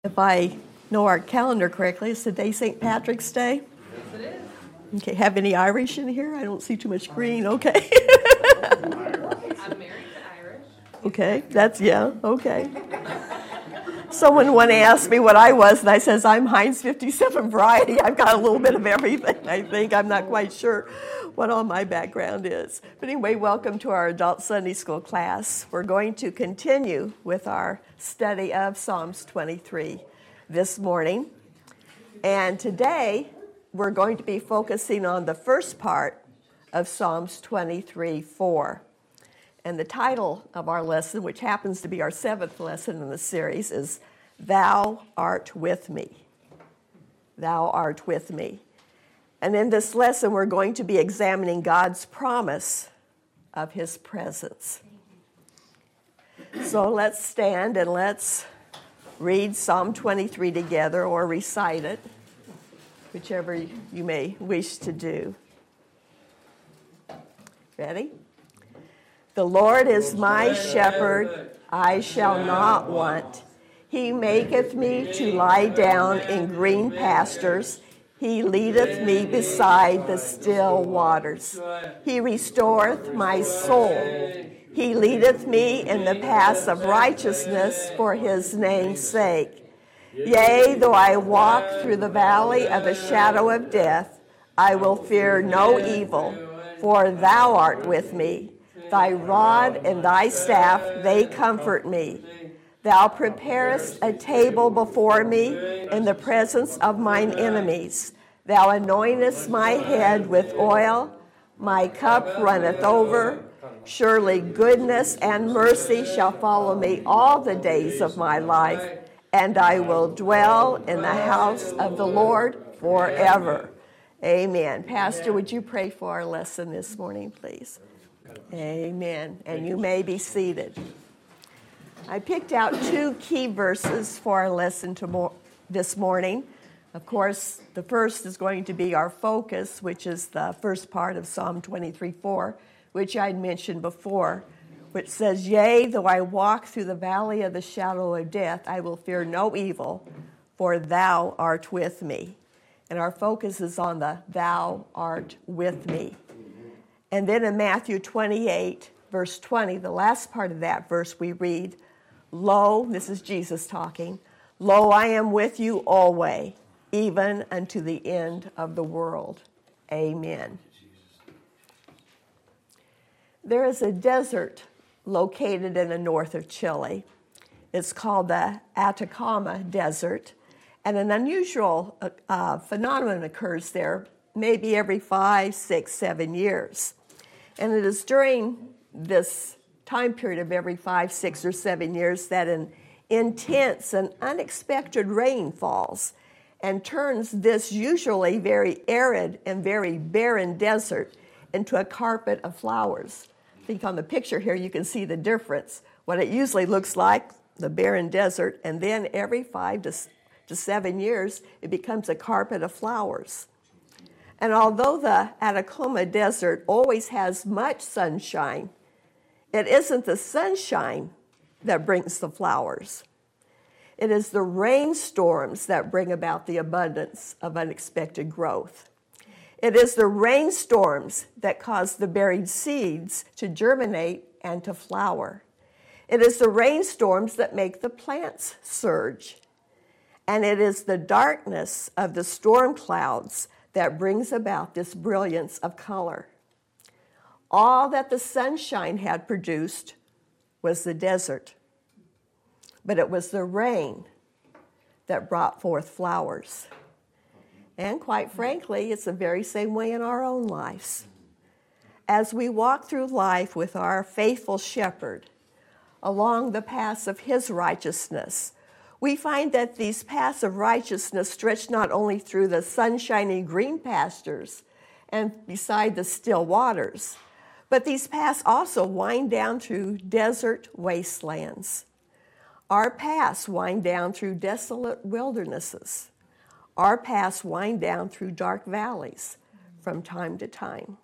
If I know our calendar correctly, it's today St. Patrick's Day. Yes, it is. Okay, have any Irish in here? I don't see too much green. Okay. I'm married to Irish. Okay, okay. Someone one asked me what I was, and I says, I'm Heinz 57 variety. I've got a little bit of everything, I think. I'm not quite sure what all my background is. But anyway, welcome to our Adult Sunday School class. We're going to continue with our study of Psalms 23 this morning. And today, we're going to be focusing on the first part of Psalms 23:4. And the title of our lesson, which happens to be our seventh lesson in the series, is Thou Art With Me. Thou Art With Me. And in this lesson, we're going to be examining God's promise of His presence. So let's stand and let's read Psalm 23 together or recite it, whichever you may wish to do. Ready? The Lord is my shepherd, I shall not want. He maketh me to lie down in green pastures. He leadeth me beside the still waters. He restoreth my soul. He leadeth me in the paths of righteousness for his name's sake. Yea, though I walk through the valley of the shadow of death, I will fear no evil, for thou art with me. Thy rod and thy staff, they comfort me. Thou preparest a table before me in the presence of mine enemies. Thou anointest my head with oil. My cup runneth over. Surely goodness and mercy shall follow me all the days of my life, and I will dwell in the house of the Lord forever. Amen. Pastor, would you pray for our lesson this morning, please? Amen. And you may be seated. I picked out two key verses for our lesson this morning. Of course, the first is going to be our focus, which is the first part of Psalm 23:4, which I'd mentioned before, which says, Yea, though I walk through the valley of the shadow of death, I will fear no evil, for thou art with me. And our focus is on the thou art with me. And then in Matthew 28, verse 20, the last part of that verse, we read, Lo, this is Jesus talking, Lo, I am with you always, even unto the end of the world. Amen. There is a desert located in the north of Chile. It's called the Atacama Desert, and an unusual phenomenon occurs there maybe every 5, 6, 7 years. And it is during this time period of every 5, 6, or 7 years that an intense and unexpected rain falls and turns this usually very arid and very barren desert into a carpet of flowers. I think on the picture here you can see the difference. What it usually looks like, the barren desert, and then every 5 to 7 years it becomes a carpet of flowers. And although the Atacama Desert always has much sunshine, it isn't the sunshine that brings the flowers. It is the rainstorms that bring about the abundance of unexpected growth. It is the rainstorms that cause the buried seeds to germinate and to flower. It is the rainstorms that make the plants surge. And it is the darkness of the storm clouds that brings about this brilliance of color. All that the sunshine had produced was the desert, but it was the rain that brought forth flowers. And quite frankly, it's the very same way in our own lives. As we walk through life with our faithful shepherd along the paths of his righteousness, we find that these paths of righteousness stretch not only through the sunshiny green pastures and beside the still waters, but these paths also wind down through desert wastelands. Our paths wind down through desolate wildernesses. Our paths wind down through dark valleys from time to time.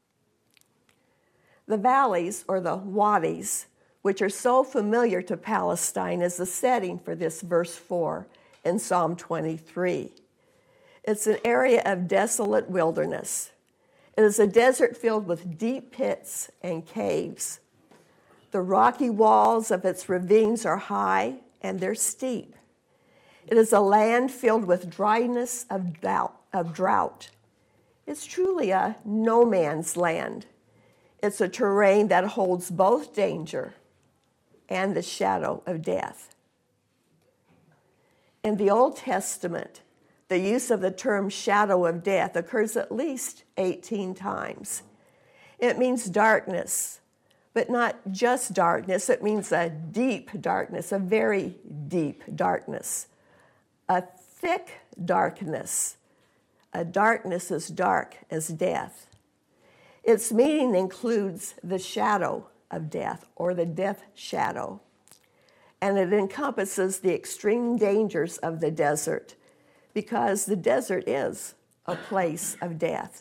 The valleys, or the wadis, which are so familiar to Palestine, is the setting for this verse 4 in Psalm 23. It's an area of desolate wilderness. It is a desert filled with deep pits and caves. The rocky walls of its ravines are high and they're steep. It is a land filled with dryness of drought. It's truly a no man's land. It's a terrain that holds both danger and the shadow of death. In the Old Testament, the use of the term shadow of death occurs at least 18 times. It means darkness, but not just darkness. It means a deep darkness, a very deep darkness, a thick darkness, a darkness as dark as death. Its meaning includes the shadow of death or the death shadow, and it encompasses the extreme dangers of the desert because the desert is a place of death.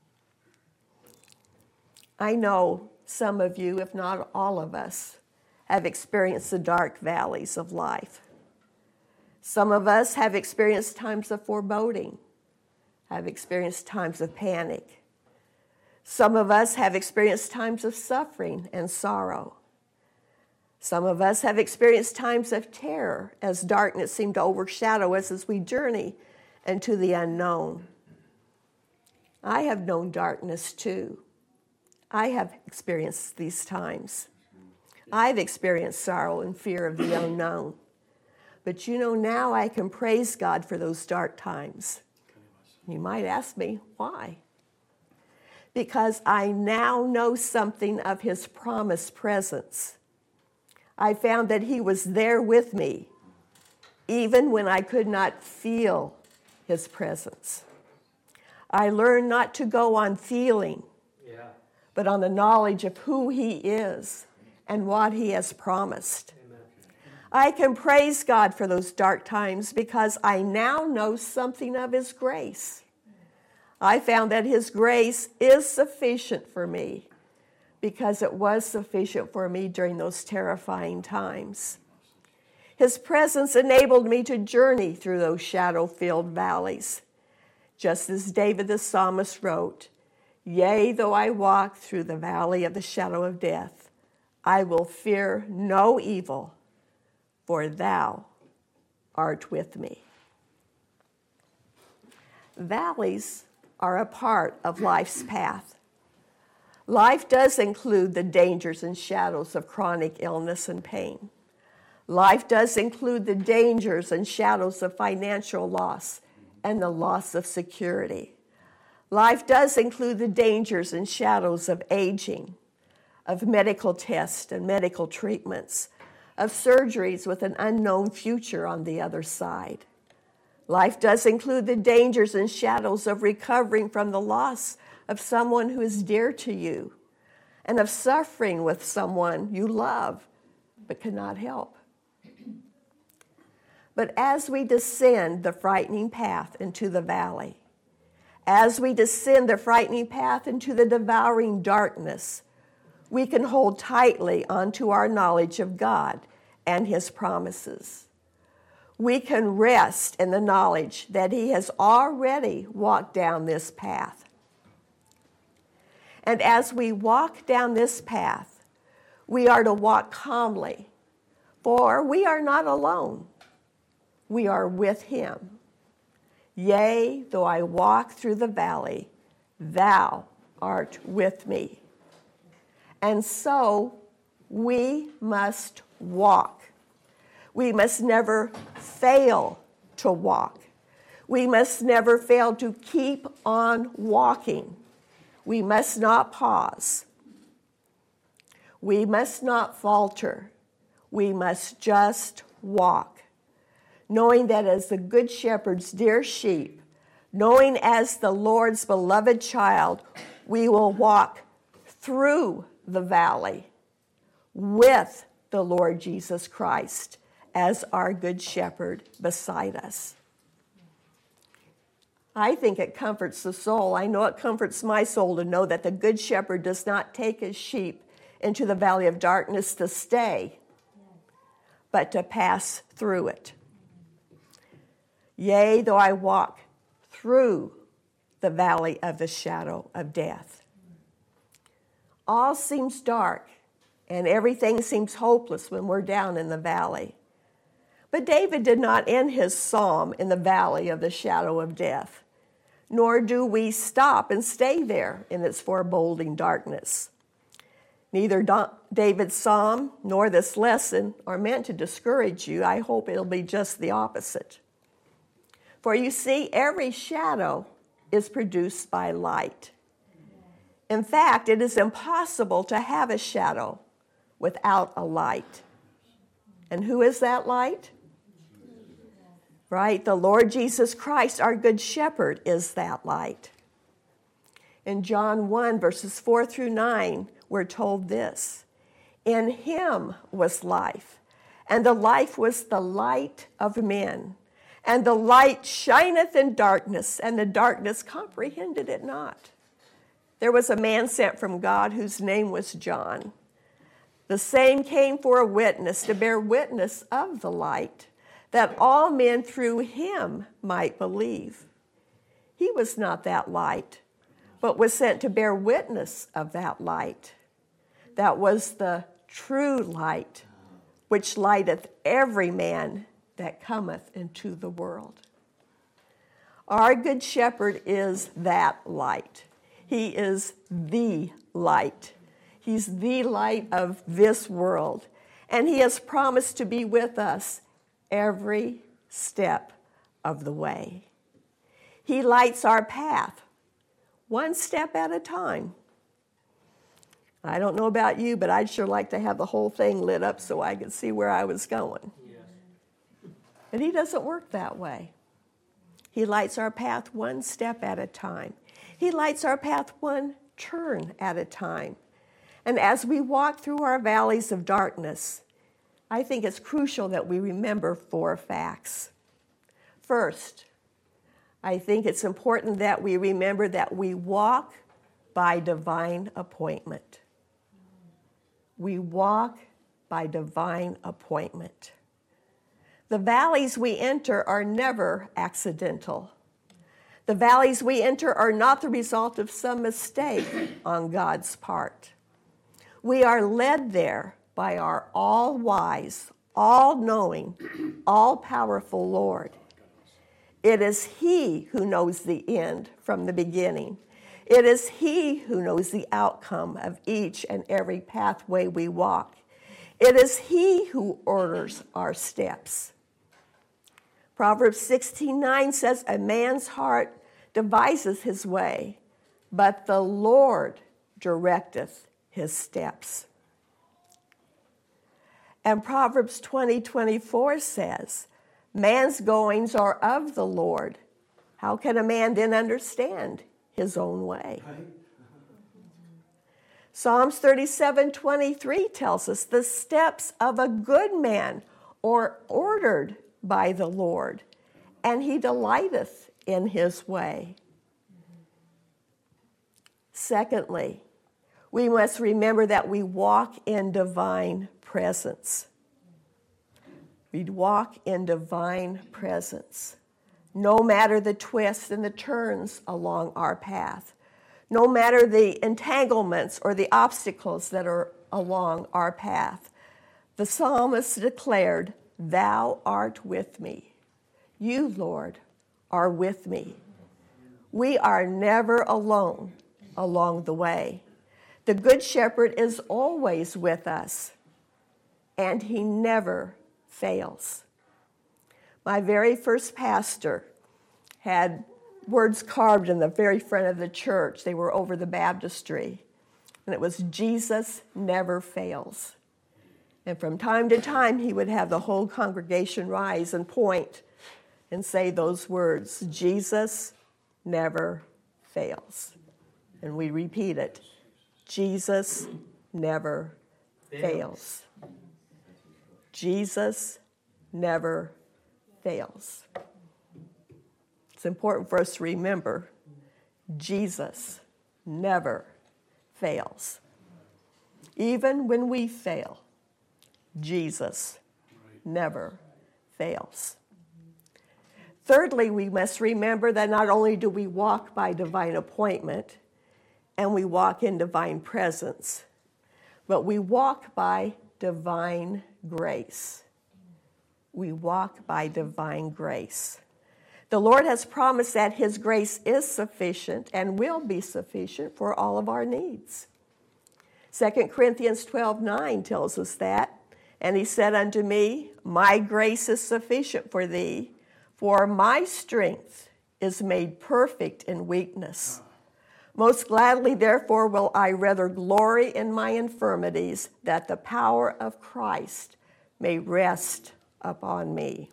I know some of you, if not all of us, have experienced the dark valleys of life. Some of us have experienced times of foreboding, have experienced times of panic. Some of us have experienced times of suffering and sorrow. Some of us have experienced times of terror as darkness seemed to overshadow us as we journey into the unknown. I have known darkness too. I have experienced these times. I've experienced sorrow and fear of the unknown. But now I can praise God for those dark times. You might ask me, why? Because I now know something of his promised presence. I found that he was there with me, even when I could not feel his presence. I learned not to go on feeling, but on the knowledge of who he is and what he has promised. Amen. I can praise God for those dark times because I now know something of his grace. I found that his grace is sufficient for me because it was sufficient for me during those terrifying times. His presence enabled me to journey through those shadow-filled valleys. Just as David the psalmist wrote, "Yea, though I walk through the valley of the shadow of death, I will fear no evil, for thou art with me." Valleys are a part of life's path. Life does include the dangers and shadows of chronic illness and pain. Life does include the dangers and shadows of financial loss and the loss of security. Life does include the dangers and shadows of aging, of medical tests and medical treatments, of surgeries with an unknown future on the other side. Life does include the dangers and shadows of recovering from the loss of someone who is dear to you and of suffering with someone you love but cannot help. But as we descend the frightening path into the valley, as we descend the frightening path into the devouring darkness, we can hold tightly onto our knowledge of God and his promises. We can rest in the knowledge that he has already walked down this path. And as we walk down this path, we are to walk calmly, for we are not alone. We are with him. Yea, though I walk through the valley, thou art with me. And so we must walk. We must never fail to walk. We must never fail to keep on walking. We must not pause. We must not falter. We must just walk, knowing that as the Good Shepherd's dear sheep, knowing as the Lord's beloved child, we will walk through the valley with the Lord Jesus Christ as our Good Shepherd beside us. I think it comforts the soul. I know it comforts my soul to know that the Good Shepherd does not take his sheep into the valley of darkness to stay, but to pass through it. Yea, though I walk through the valley of the shadow of death. All seems dark, and everything seems hopeless when we're down in the valley. But David did not end his psalm in the valley of the shadow of death, nor do we stop and stay there in its foreboding darkness. Neither David's psalm nor this lesson are meant to discourage you. I hope it'll be just the opposite. For you see, every shadow is produced by light. In fact, it is impossible to have a shadow without a light. And who is that light? Right? The Lord Jesus Christ, our good shepherd, is that light. In John 1, verses 4 through 9, we're told this: in him was life, and the life was the light of men. And the light shineth in darkness, and the darkness comprehended it not. There was a man sent from God whose name was John. The same came for a witness, to bear witness of the light, that all men through him might believe. He was not that light, but was sent to bear witness of that light. That was the true light, which lighteth every man that cometh into the world. Our good shepherd is that light. He is the light. He's the light of this world. And he has promised to be with us every step of the way. He lights our path, one step at a time. I don't know about you, but I'd sure like to have the whole thing lit up so I could see where I was going. But he doesn't work that way. He lights our path one step at a time. He lights our path one turn at a time. And as we walk through our valleys of darkness, I think it's crucial that we remember 4 facts. First, I think it's important that we remember that we walk by divine appointment. We walk by divine appointment. The valleys we enter are never accidental. The valleys we enter are not the result of some mistake on God's part. We are led there by our all-wise, all-knowing, all-powerful Lord. It is He who knows the end from the beginning. It is He who knows the outcome of each and every pathway we walk. It is He who orders our steps. Proverbs 16:9 says, a man's heart deviseth his way, but the Lord directeth his steps. And Proverbs 20:24 says, man's goings are of the Lord. How can a man then understand his own way? Psalms 37:23 tells us the steps of a good man are ordered by the Lord, and he delighteth in his way. Secondly, we must remember that we walk in divine presence. We walk in divine presence. No matter the twists and the turns along our path, no matter the entanglements or the obstacles that are along our path, the psalmist declared, thou art with me. You, Lord, are with me. We are never alone along the way. The Good Shepherd is always with us, and he never fails. My very first pastor had words carved in the very front of the church. They were over the baptistry, and it was, Jesus never fails. And from time to time, he would have the whole congregation rise and point and say those words, Jesus never fails. And we repeat it, Jesus never fails. Jesus never fails. It's important for us to remember, Jesus never fails. Even when we fail, Jesus never fails. Thirdly, we must remember that not only do we walk by divine appointment and we walk in divine presence, but we walk by divine grace. We walk by divine grace. The Lord has promised that His grace is sufficient and will be sufficient for all of our needs. 2 Corinthians 12:9 tells us that. And He said unto me, my grace is sufficient for thee, for my strength is made perfect in weakness. Most gladly, therefore, will I rather glory in my infirmities, that the power of Christ may rest upon me.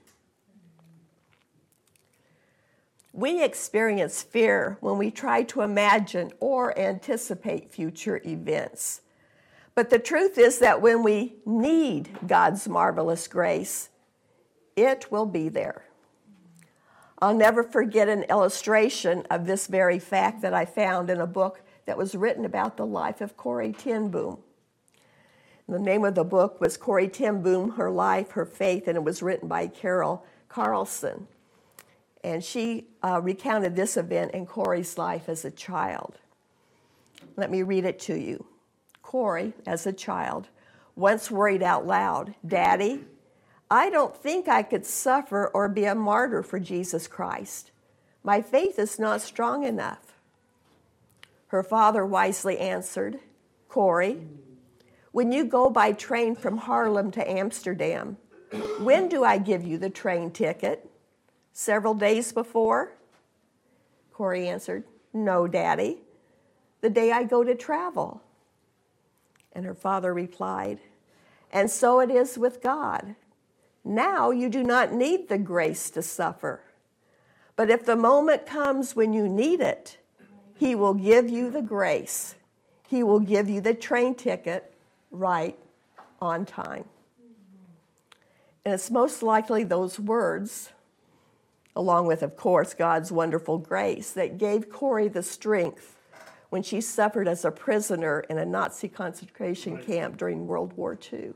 We experience fear when we try to imagine or anticipate future events. But the truth is that when we need God's marvelous grace, it will be there. I'll never forget an illustration of this very fact that I found in a book that was written about the life of Corrie ten Boom. The name of the book was Corrie ten Boom, Her Life, Her Faith, and it was written by Carol Carlson. And she recounted this event in Corrie's life as a child. Let me read it to you. Corrie, as a child, once worried out loud, Daddy, I don't think I could suffer or be a martyr for Jesus Christ. My faith is not strong enough. Her father wisely answered, Corrie, when you go by train from Haarlem to Amsterdam, when do I give you the train ticket? Several days before? Corrie answered, No, Daddy, the day I go to travel. And her father replied, And so it is with God. Now you do not need the grace to suffer. But if the moment comes when you need it, He will give you the grace. He will give you the train ticket right on time. And it's most likely those words, along with, of course, God's wonderful grace, that gave Corrie the strength when she suffered as a prisoner in a Nazi concentration camp during World War II.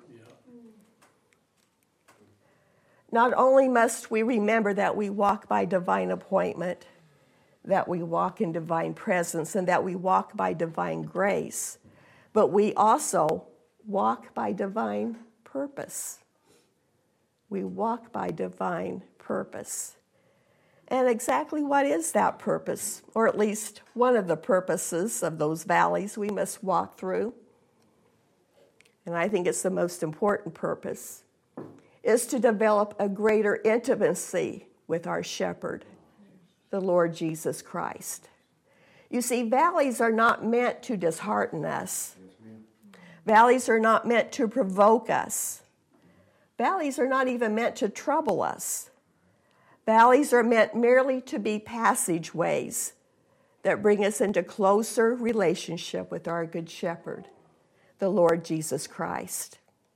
Not only must we remember that we walk by divine appointment, that we walk in divine presence, and that we walk by divine grace, but we also walk by divine purpose. We walk by divine purpose. And exactly what is that purpose? Or at least one of the purposes of those valleys we must walk through, and I think it's the most important purpose, is to develop a greater intimacy with our shepherd, the Lord Jesus Christ. You see, valleys are not meant to dishearten us. Valleys are not meant to provoke us. Valleys are not even meant to trouble us. Valleys are meant merely to be passageways that bring us into closer relationship with our good shepherd, the Lord Jesus Christ.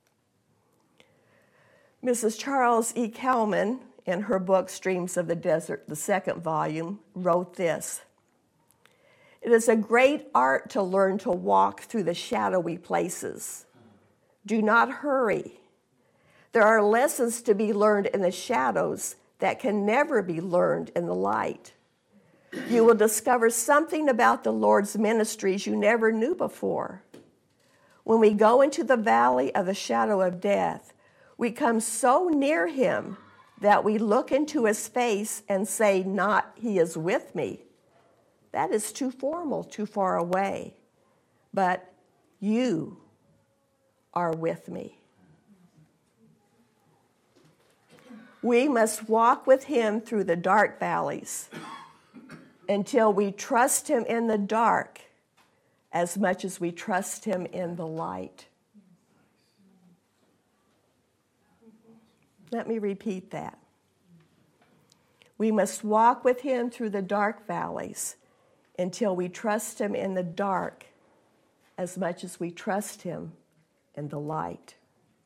Mrs. Charles E. Kelman, in her book, Streams of the Desert, the second volume, wrote this: It is a great art to learn to walk through the shadowy places. Do not hurry. There are lessons to be learned in the shadows that can never be learned in the light. You will discover something about the Lord's ministries you never knew before. When we go into the valley of the shadow of death, we come so near Him that we look into His face and say, not, He is with me. That is too formal, too far away. But you are with me. We must walk with Him through the dark valleys until we trust Him in the dark as much as we trust Him in the light. Let me repeat that. We must walk with Him through the dark valleys until we trust Him in the dark as much as we trust Him in the light.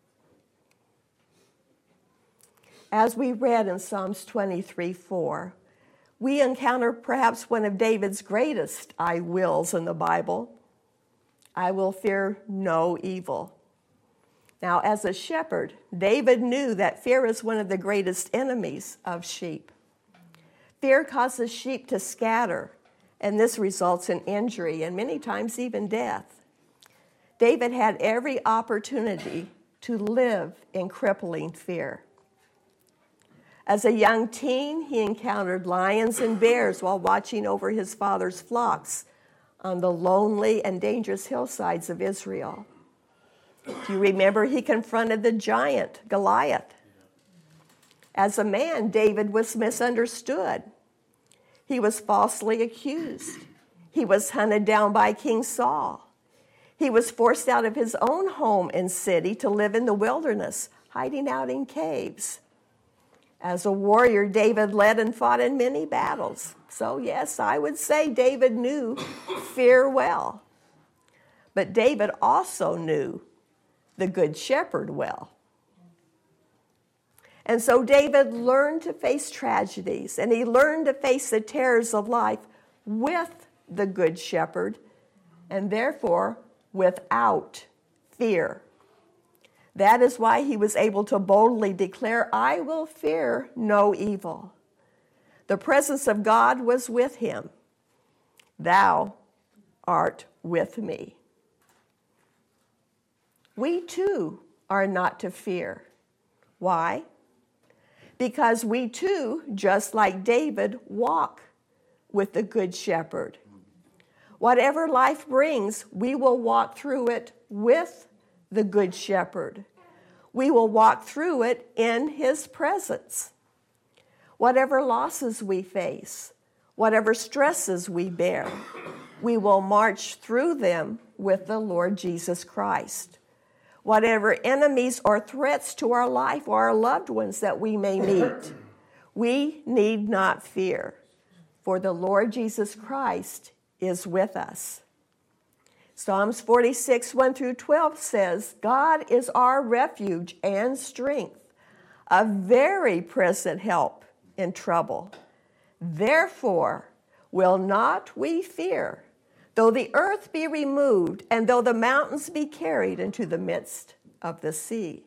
As we read in Psalms 23:4, we encounter perhaps one of David's greatest I wills in the Bible. I will fear no evil. Now, as a shepherd, David knew that fear is one of the greatest enemies of sheep. Fear causes sheep to scatter, and this results in injury and many times even death. David had every opportunity to live in crippling fear. As a young teen, he encountered lions and bears while watching over his father's flocks on the lonely and dangerous hillsides of Israel. Do you remember he confronted the giant Goliath? As a man, David was misunderstood. He was falsely accused. He was hunted down by King Saul. He was forced out of his own home and city to live in the wilderness, hiding out in caves. As a warrior, David led and fought in many battles. So yes, I would say David knew fear well. But David also knew the Good Shepherd well. And so David learned to face tragedies, and he learned to face the terrors of life with the Good Shepherd, and therefore without fear. That is why he was able to boldly declare, "I will fear no evil." The presence of God was with him. "Thou art with me." We too are not to fear. Why? Because we too, just like David, walk with the Good Shepherd. Whatever life brings, we will walk through it with the Good Shepherd. We will walk through it in his presence. Whatever losses we face, whatever stresses we bear, we will march through them with the Lord Jesus Christ. Whatever enemies or threats to our life or our loved ones that we may meet, we need not fear, for the Lord Jesus Christ is with us. Psalms 46, 1 through 12 says, "God is our refuge and strength, a very present help in trouble. Therefore will not we fear, though the earth be removed, and though the mountains be carried into the midst of the sea."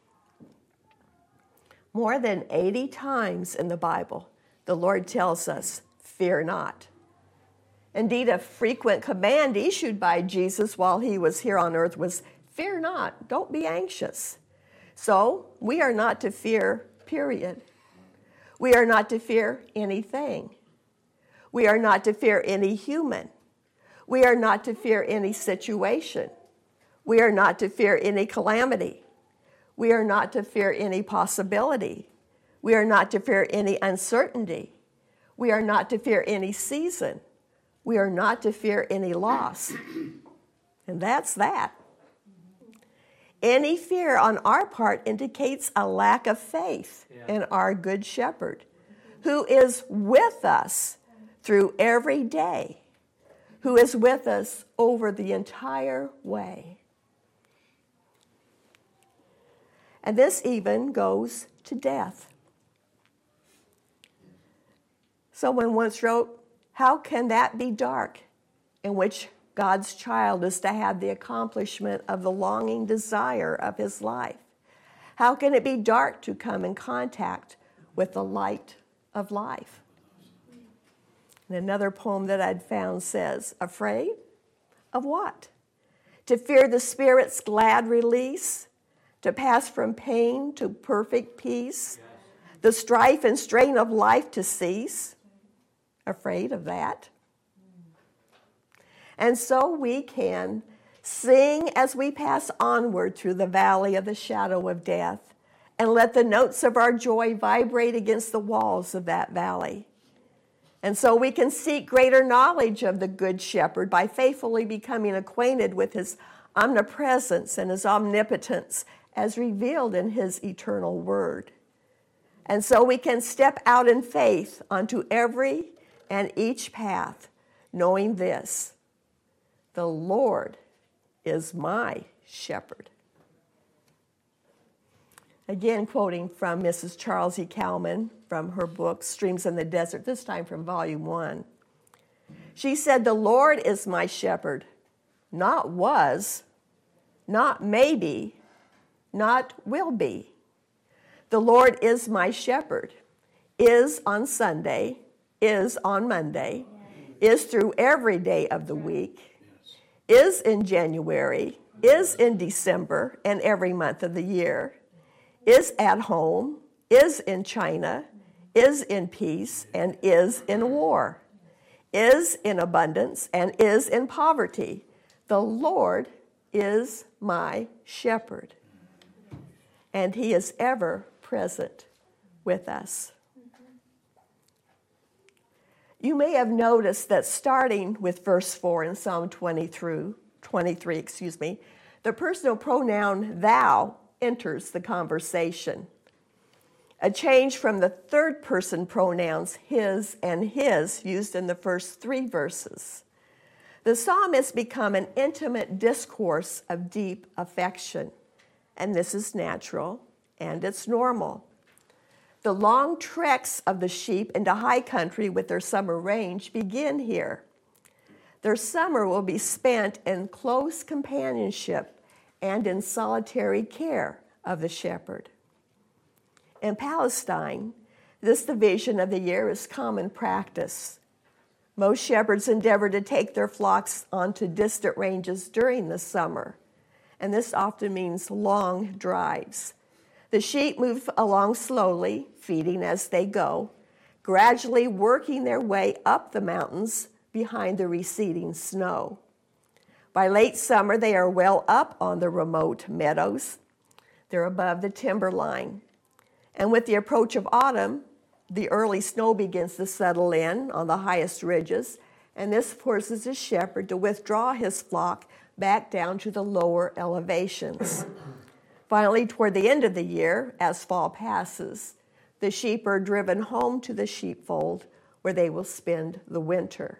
More than 80 times in the Bible, the Lord tells us, "Fear not." Indeed, a frequent command issued by Jesus while he was here on earth was, "Fear not, don't be anxious." So we are not to fear, period. We are not to fear anything. We are not to fear any human. We are not to fear any situation. We are not to fear any calamity. We are not to fear any possibility. We are not to fear any uncertainty. We are not to fear any season. We are not to fear any loss. And that's that. Any fear on our part indicates a lack of faith in our Good Shepherd, who is with us through every day, who is with us over the entire way. And this even goes to death. Someone once wrote, "How can that be dark, in which God's child is to have the accomplishment of the longing desire of his life? How can it be dark to come in contact with the light of life?" And another poem that I'd found says, "Afraid of what? To fear the Spirit's glad release, to pass from pain to perfect peace, the strife and strain of life to cease? Afraid of that?" And so we can sing as we pass onward through the valley of the shadow of death, and let the notes of our joy vibrate against the walls of that valley. And so we can seek greater knowledge of the Good Shepherd by faithfully becoming acquainted with his omnipresence and his omnipotence as revealed in his eternal word. And so we can step out in faith onto every and each path, knowing this: the Lord is my shepherd. Again, quoting from Mrs. Charles E. Cowman from her book, Streams in the Desert, this time from Volume 1. She said, "The Lord is my shepherd, not was, not maybe, not will be. The Lord is my shepherd, is on Sunday, is on Monday, is through every day of the week, is in January, is in December and every month of the year, is at home, is in China, is in peace, and is in war, is in abundance, and is in poverty. The Lord is my shepherd, and he is ever present with us. You may have noticed that starting with verse 4 in Psalm 23, the personal pronoun thou enters the conversation, a change from the third person pronouns his and his used in the first 3 verses. The psalm has become an intimate discourse of deep affection, and this is natural and it's normal. The long treks of the sheep into high country with their summer range begin here. Their summer will be spent in close companionship and in solitary care of the shepherd. In Palestine, this division of the year is common practice. Most shepherds endeavor to take their flocks onto distant ranges during the summer, and this often means long drives. The sheep move along slowly, feeding as they go, gradually working their way up the mountains behind the receding snow. By late summer, they are well up on the remote meadows. They're above the timberline. And with the approach of autumn, the early snow begins to settle in on the highest ridges, and this forces the shepherd to withdraw his flock back down to the lower elevations. Finally, toward the end of the year, as fall passes, the sheep are driven home to the sheepfold where they will spend the winter.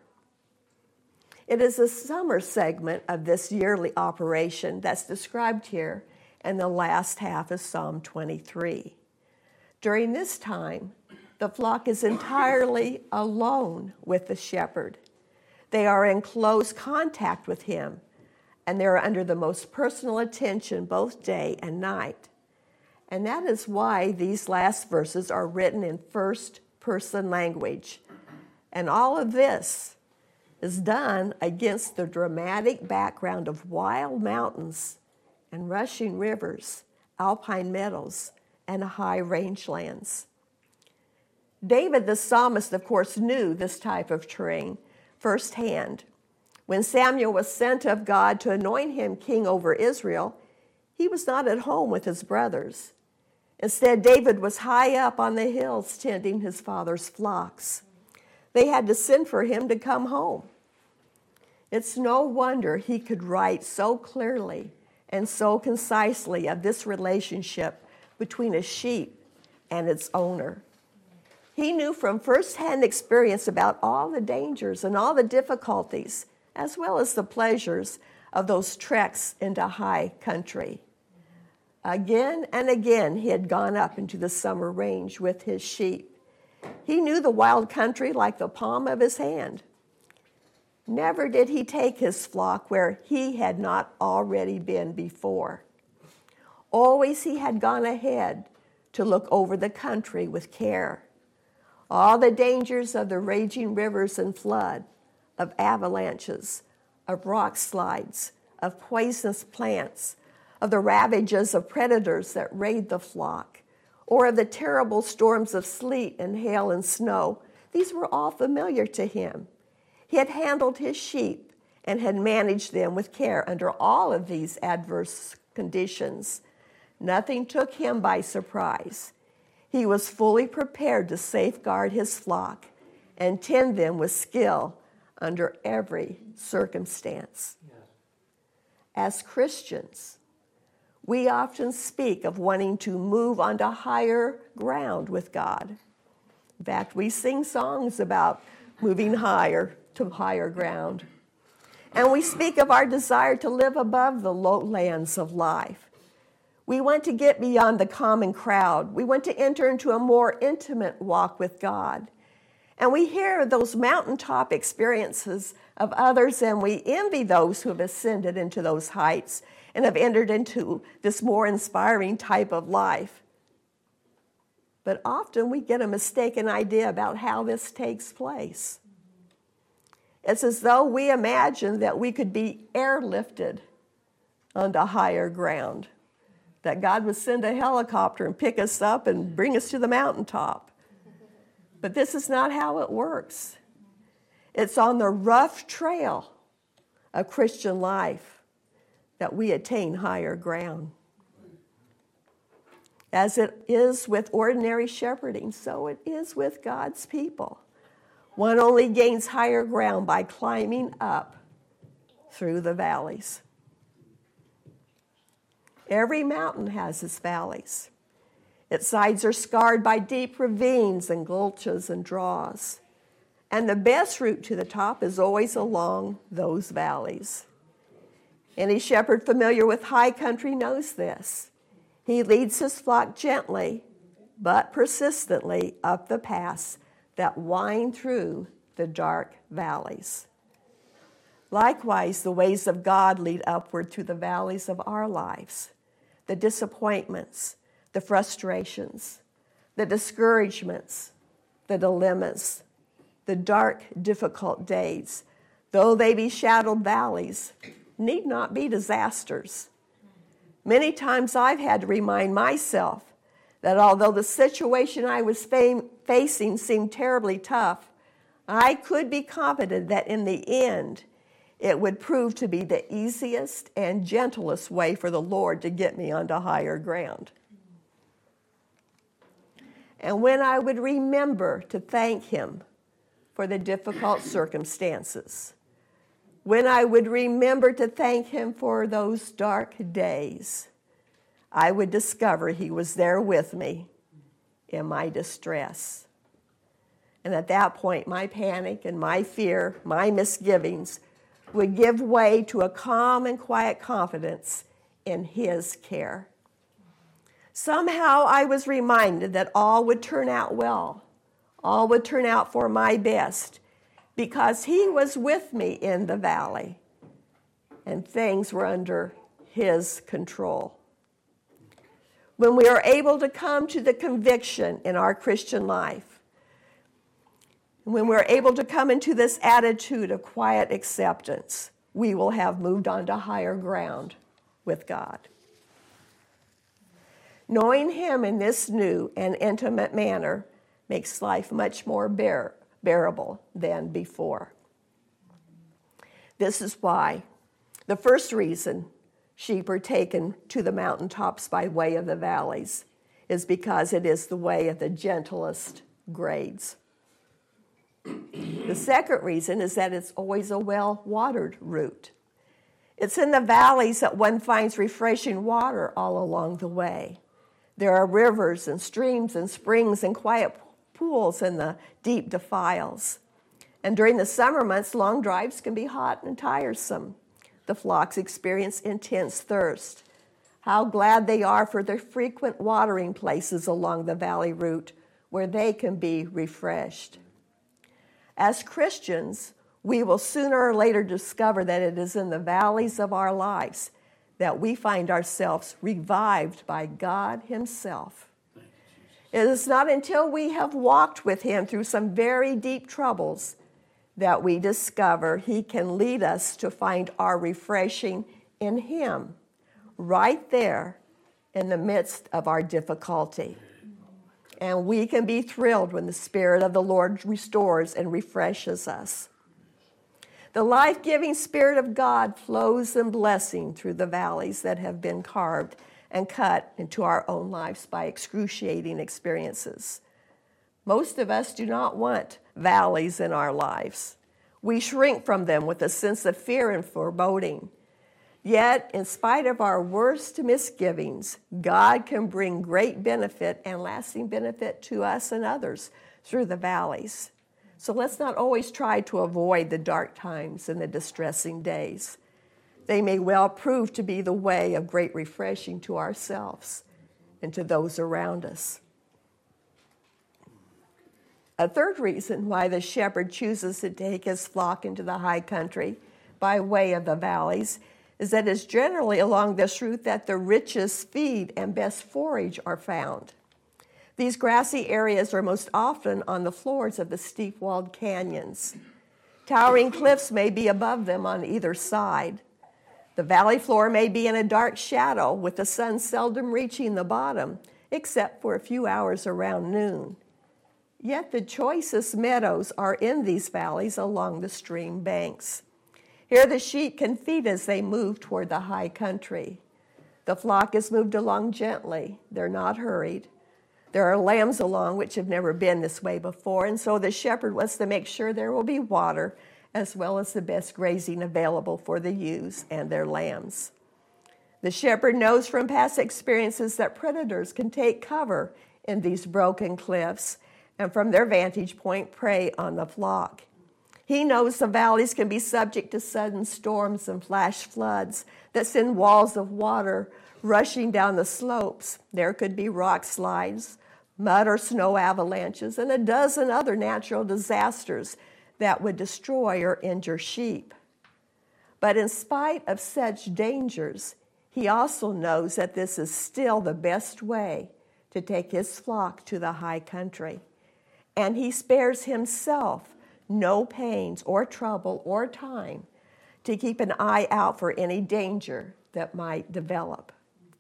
It is the summer segment of this yearly operation that's described here in the last half of Psalm 23. During this time, the flock is entirely alone with the shepherd. They are in close contact with him, and they are under the most personal attention both day and night. And that is why these last verses are written in first-person language. And all of this is done against the dramatic background of wild mountains and rushing rivers, alpine meadows, and high rangelands. David the psalmist, of course, knew this type of terrain firsthand. When Samuel was sent of God to anoint him king over Israel, he was not at home with his brothers. Instead, David was high up on the hills tending his father's flocks. They had to send for him to come home. It's no wonder he could write so clearly and so concisely of this relationship between a sheep and its owner. He knew from firsthand experience about all the dangers and all the difficulties, as well as the pleasures of those treks into high country. Again and again, he had gone up into the summer range with his sheep. He knew the wild country like the palm of his hand. Never did he take his flock where he had not already been before. Always he had gone ahead to look over the country with care. All the dangers of the raging rivers and flood, of avalanches, of rock slides, of poisonous plants, of the ravages of predators that raid the flock, or of the terrible storms of sleet and hail and snow, these were all familiar to him. He had handled his sheep and had managed them with care under all of these adverse conditions. Nothing took him by surprise. He was fully prepared to safeguard his flock and tend them with skill under every circumstance. As Christians, we often speak of wanting to move onto higher ground with God. In fact, we sing songs about moving higher to higher ground. And we speak of our desire to live above the lowlands of life. We want to get beyond the common crowd. We want to enter into a more intimate walk with God. And we hear those mountaintop experiences of others, and we envy those who have ascended into those heights and have entered into this more inspiring type of life. But often we get a mistaken idea about how this takes place. It's as though we imagine that we could be airlifted onto higher ground, that God would send a helicopter and pick us up and bring us to the mountaintop. But this is not how it works. It's on the rough trail of Christian life that we attain higher ground. As it is with ordinary shepherding, so it is with God's people. One only gains higher ground by climbing up through the valleys. Every mountain has its valleys. Its sides are scarred by deep ravines and gulches and draws. And the best route to the top is always along those valleys. Any shepherd familiar with high country knows this. He leads his flock gently, but persistently up the paths that wind through the dark valleys. Likewise, the ways of God lead upward through the valleys of our lives, the disappointments, the frustrations, the discouragements, the dilemmas, the dark, difficult days, though they be shadowed valleys, need not be disasters. Many times I've had to remind myself that although the situation I was facing seemed terribly tough, I could be confident that in the end, it would prove to be the easiest and gentlest way for the Lord to get me onto higher ground. And when I would remember to thank Him for the difficult circumstances, when I would remember to thank Him for those dark days, I would discover He was there with me in my distress. And at that point, my panic and my fear, my misgivings, would give way to a calm and quiet confidence in His care. Somehow I was reminded that all would turn out well. All would turn out for my best because He was with me in the valley and things were under His control. When we are able to come to the conviction in our Christian life, when we're able to come into this attitude of quiet acceptance, we will have moved on to higher ground with God. Knowing Him in this new and intimate manner makes life much more bearable than before. This is why the first reason sheep are taken to the mountaintops by way of the valleys is because it is the way of the gentlest grades. The second reason is that it's always a well-watered route. It's in the valleys that one finds refreshing water all along the way. There are rivers and streams and springs and quiet pools in the deep defiles. And during the summer months, long drives can be hot and tiresome. The flocks experience intense thirst. How glad they are for the frequent watering places along the valley route where they can be refreshed. As Christians, we will sooner or later discover that it is in the valleys of our lives that we find ourselves revived by God Himself. It is not until we have walked with Him through some very deep troubles that we discover He can lead us to find our refreshing in Him, right there in the midst of our difficulty. And we can be thrilled when the Spirit of the Lord restores and refreshes us. The life-giving Spirit of God flows in blessing through the valleys that have been carved and cut into our own lives by excruciating experiences. Most of us do not want valleys in our lives. We shrink from them with a sense of fear and foreboding. Yet, in spite of our worst misgivings, God can bring great benefit and lasting benefit to us and others through the valleys. So let's not always try to avoid the dark times and the distressing days. They may well prove to be the way of great refreshing to ourselves and to those around us. A third reason why the shepherd chooses to take his flock into the high country by way of the valleys is that it's generally along this route that the richest feed and best forage are found. These grassy areas are most often on the floors of the steep-walled canyons. Towering cliffs may be above them on either side. The valley floor may be in a dark shadow, with the sun seldom reaching the bottom, except for a few hours around noon. Yet the choicest meadows are in these valleys along the stream banks. Here the sheep can feed as they move toward the high country. The flock is moved along gently. They're not hurried. There are lambs along which have never been this way before, and so the shepherd wants to make sure there will be water as well as the best grazing available for the ewes and their lambs. The shepherd knows from past experiences that predators can take cover in these broken cliffs and from their vantage point prey on the flock. He knows the valleys can be subject to sudden storms and flash floods that send walls of water rushing down the slopes. There could be rock slides, mud or snow avalanches, and a dozen other natural disasters that would destroy or injure sheep. But in spite of such dangers, he also knows that this is still the best way to take his flock to the high country. And he spares himself no pains or trouble or time to keep an eye out for any danger that might develop.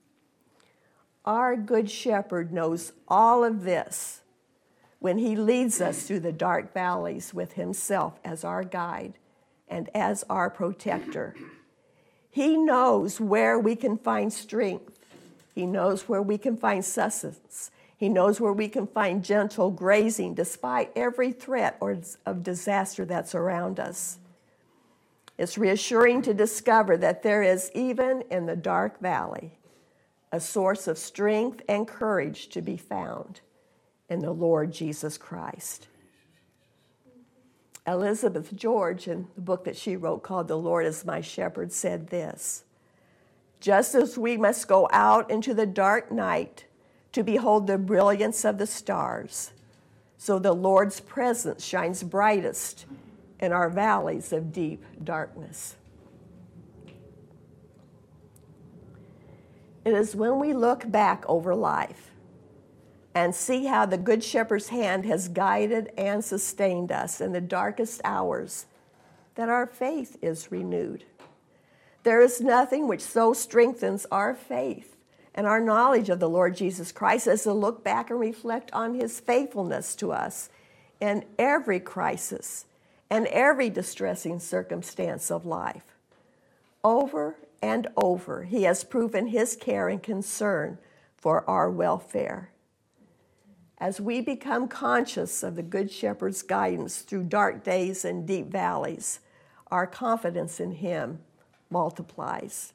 Our Good Shepherd knows all of this when he leads us through the dark valleys with himself as our guide and as our protector. He knows where we can find strength. He knows where we can find sustenance. He knows where we can find gentle grazing despite every threat of disaster that's around us. It's reassuring to discover that there is, even in the dark valley, a source of strength and courage to be found in the Lord Jesus Christ. Elizabeth George, in the book that she wrote called The Lord is My Shepherd, said this: "Just as we must go out into the dark night to behold the brilliance of the stars, so the Lord's presence shines brightest in our valleys of deep darkness." It is when we look back over life and see how the Good Shepherd's hand has guided and sustained us in the darkest hours that our faith is renewed. There is nothing which so strengthens our faith and our knowledge of the Lord Jesus Christ as to look back and reflect on his faithfulness to us in every crisis and every distressing circumstance of life. Over and over, he has proven his care and concern for our welfare. As we become conscious of the Good Shepherd's guidance through dark days and deep valleys, our confidence in him multiplies.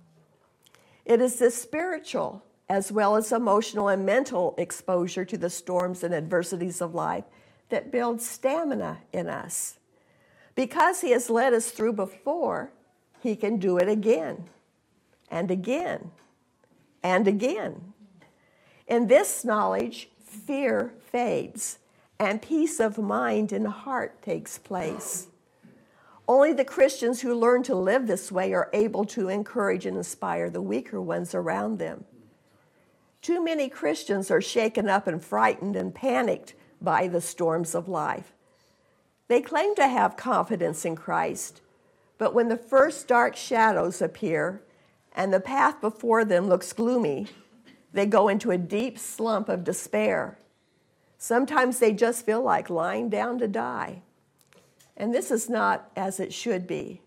It is this spiritual as well as emotional and mental exposure to the storms and adversities of life that builds stamina in us. Because he has led us through before, he can do it again and again and again. In this knowledge, fear fades and peace of mind and heart takes place. Only the Christians who learn to live this way are able to encourage and inspire the weaker ones around them. Too many Christians are shaken up and frightened and panicked by the storms of life. They claim to have confidence in Christ, but when the first dark shadows appear and the path before them looks gloomy, they go into a deep slump of despair. Sometimes they just feel like lying down to die. And this is not as it should be.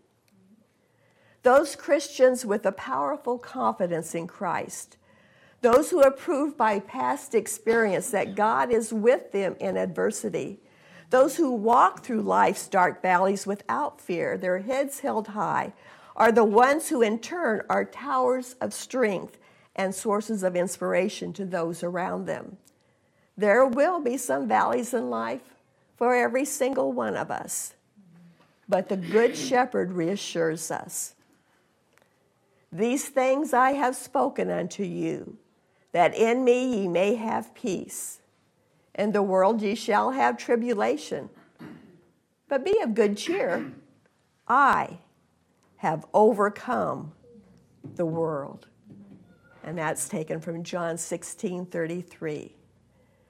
Those Christians with a powerful confidence in Christ, those who have proved by past experience that God is with them in adversity, those who walk through life's dark valleys without fear, their heads held high, are the ones who in turn are towers of strength and sources of inspiration to those around them. There will be some valleys in life for every single one of us, but the Good Shepherd reassures us. "These things I have spoken unto you, that in me ye may have peace. In the world ye shall have tribulation, but be of good cheer. I have overcome the world." And that's taken from John 16:33.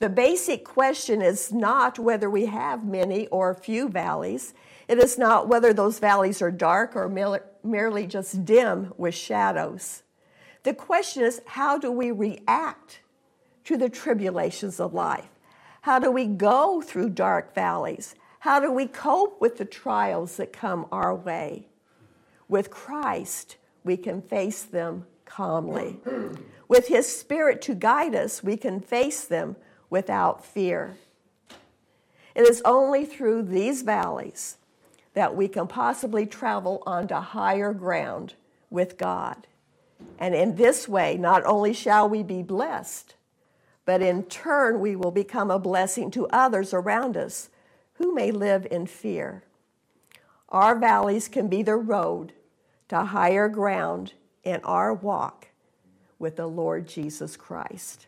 The basic question is not whether we have many or few valleys. It is not whether those valleys are dark or merely just dim with shadows. The question is, how do we react to the tribulations of life? How do we go through dark valleys? How do we cope with the trials that come our way? With Christ, we can face them calmly. With His Spirit to guide us, we can face them without fear. It is only through these valleys that we can possibly travel onto higher ground with God. And in this way, not only shall we be blessed, but in turn we will become a blessing to others around us who may live in fear. Our valleys can be the road to higher ground in our walk with the Lord Jesus Christ.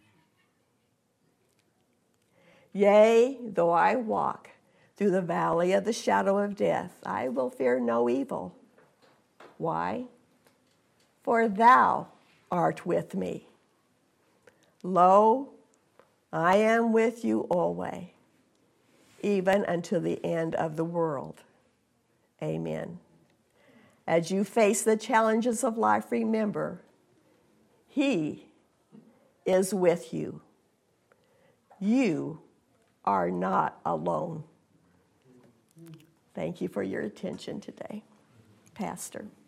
Yea, though I walk through the valley of the shadow of death, I will fear no evil. Why? For thou art with me. Lo, I am with you always, even unto the end of the world. Amen. As you face the challenges of life, remember, He is with you. You are not alone. Thank you for your attention today, Pastor.